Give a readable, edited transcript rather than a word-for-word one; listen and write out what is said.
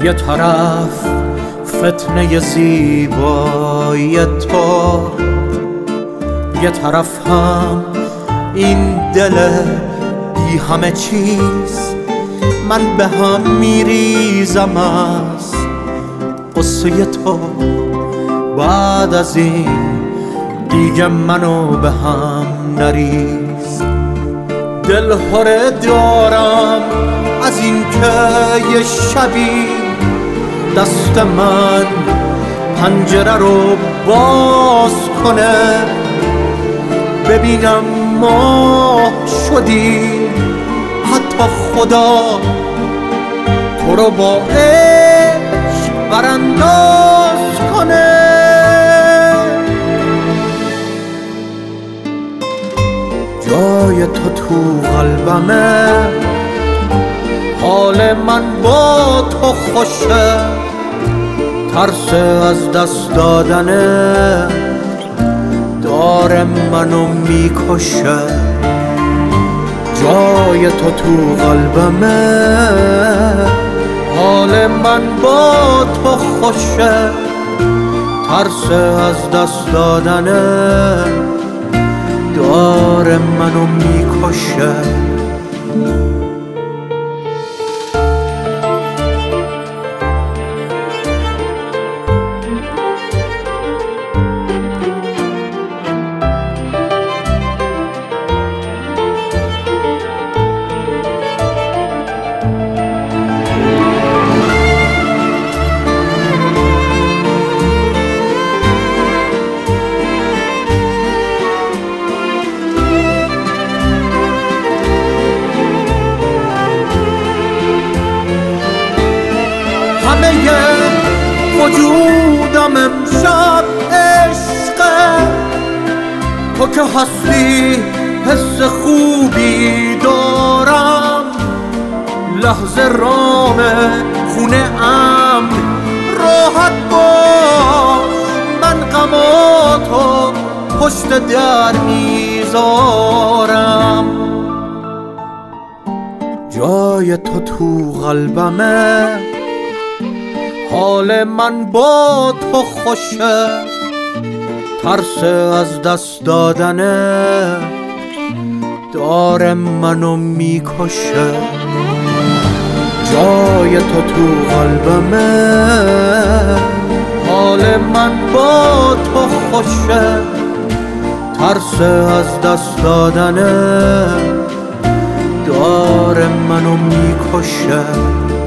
یه طرف فتنه زیبایی تو، یه طرف هم این دل بی همه چیز. من به هم میریزم از قصه تو، بعد از این دیگه منو به هم نریز. دل هره دارم از این که یه شبی دست من پنجره رو باز کنه، ببینم ما شدیم حتی خدا تو رو با عشق برانداز کنه. جای تو قلبمه، حال من با تو خوشه، ترس از دست دادنه داره منو میکشه. جای تو قلبمه، حال من با تو خوشه، ترس از دست دادنه داره منو میکشه. وجودم امشب عشقه، تو که هستی حس خوبی دارم. لحظه رام خونه امن راحت باش، من غماتو پشت در میذارم. جای تو قلبمه، حال من با تو خوشه، ترس از دست دادنه داره منو میکشه. جای تو قلبمه، حال من با تو خوشه، ترس از دست دادنه داره منو میکشه.